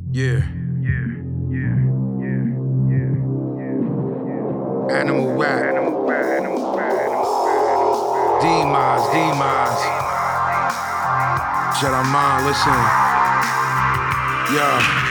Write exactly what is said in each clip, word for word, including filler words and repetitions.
Yeah. Yeah, yeah, yeah, yeah, yeah. Animal rap. Animal rap, animal rap, animal rap. D-Moz, D-Moz. Shut our mind, listen. Yeah.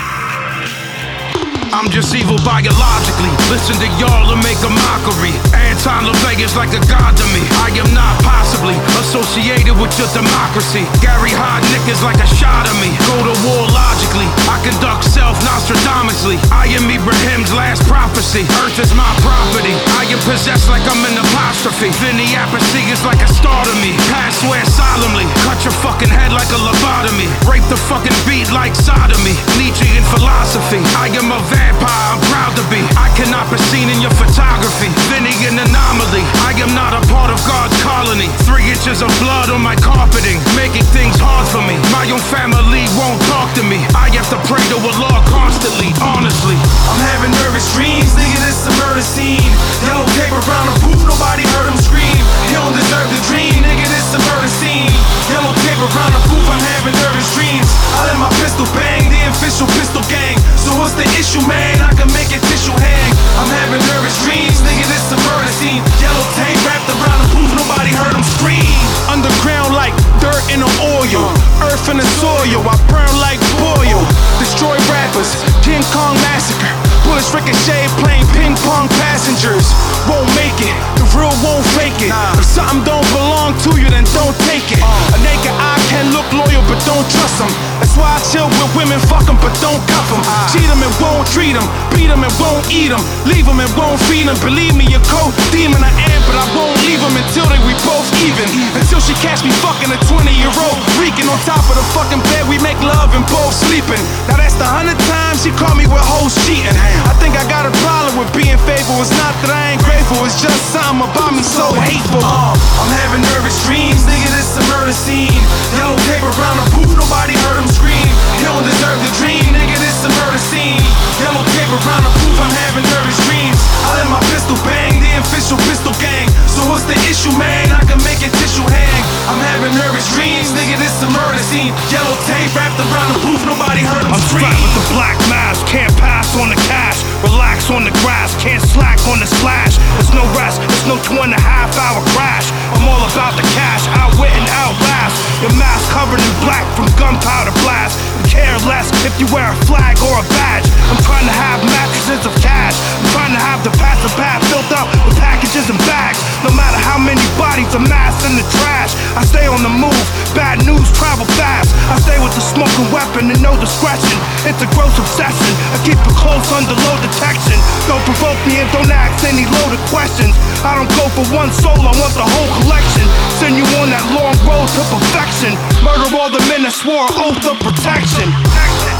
I'm just evil biologically. Listen to y'all and make a mockery. Anton LaVega's like a god to me. I am not possibly associated with your democracy. Gary Hodnick is like a shot of me. Go to war logically. I conduct self Nostradamusly. I am Ibrahim's last prophecy. Earth is my property. I am possessed like I'm an apostrophe. Vinny Appice is like a star to me. Pass swear solemnly. Cut your fucking head like a lobotomy. Rape the fucking beat like sodomy. Nietzschean philosophy. I am a vampire, I'm proud to be. I cannot be seen in your photography. Vinny an anomaly. I am not a part of God's colony. Three inches of blood on my carpeting, making things hard for me. My own family won't talk to me. I have to pray to Allah constantly, honestly. I'm having nervous dreams, nigga, this a murder scene. Yellow paper around the poop, nobody heard him scream. He don't deserve the dream, nigga, this a murder scene. Yellow paper around the poop, I'm having nervous dreams. I let my pistol bang, the official pistol gang. So what's the issue, man? I can make a tissue hang. I'm having nervous dreams, nigga, this a murder scene. Yellow tape wrapped around the poop, nobody heard him scream. Underground like dirt in the oil, earth in the soil, I burn like boil. Destroy rappers, King Kong massacre. Bullets ricochet, playing ping pong passengers. Won't make it, the real won't fake it. If something don't belong to you, then don't take it. A naked eye can look loyal, but don't trust them. That's why I chill with women, fuck them, but don't cuff them. Cheat them and won't treat them, beat them and won't eat them, leave them and won't feed them. Believe me, a cold demon I am, but I won't leave them until they we both even. Until she catch me fucking a twenty year old, reeking on top of the fucking bed, we make love and both sleeping. Now that's the hundred times she caught me with hoes cheating. I think I got a problem with being faithful. It's not that I ain't grateful, it's just something about me so hateful. uh, I'm having nervous dreams, nigga, this a murder scene. Yellow paper around the poop, nobody heard him scream. He don't deserve the dream, nigga, this a murder scene. Yellow paper around the poop, I'm having nervous dreams. I let my pistol bang, the official pistol gang. So what's the issue, man? I can make a tissue hang. I'm having nervous dreams, nigga, this a murder scene. Yellow tape wrapped around the roof, nobody heard him I'm scream. strapped with the black mask, can't pass on the cash. Relax on the grass, can't slack on the slash. There's no rest, there's no two and a half hour crash. I'm all about the cash, outwit and outlast. Your mask covered in black from gunpowder blast. And care less if you wear a flag or a badge. I'm trying to have mattresses of cash. I'm trying to have the passive path filled up with packages and bags. No matter how many bodies amassed in the trash, I stay on the move, bad news travel fast. I stay with the smoking weapon and no discretion. It's a gross obsession, I keep it close under low detection. Don't provoke me and don't ask any loaded questions. I don't go for one soul, I want the whole collection. Send you on that long road to perfection. Murder all the men that swore an oath of protection.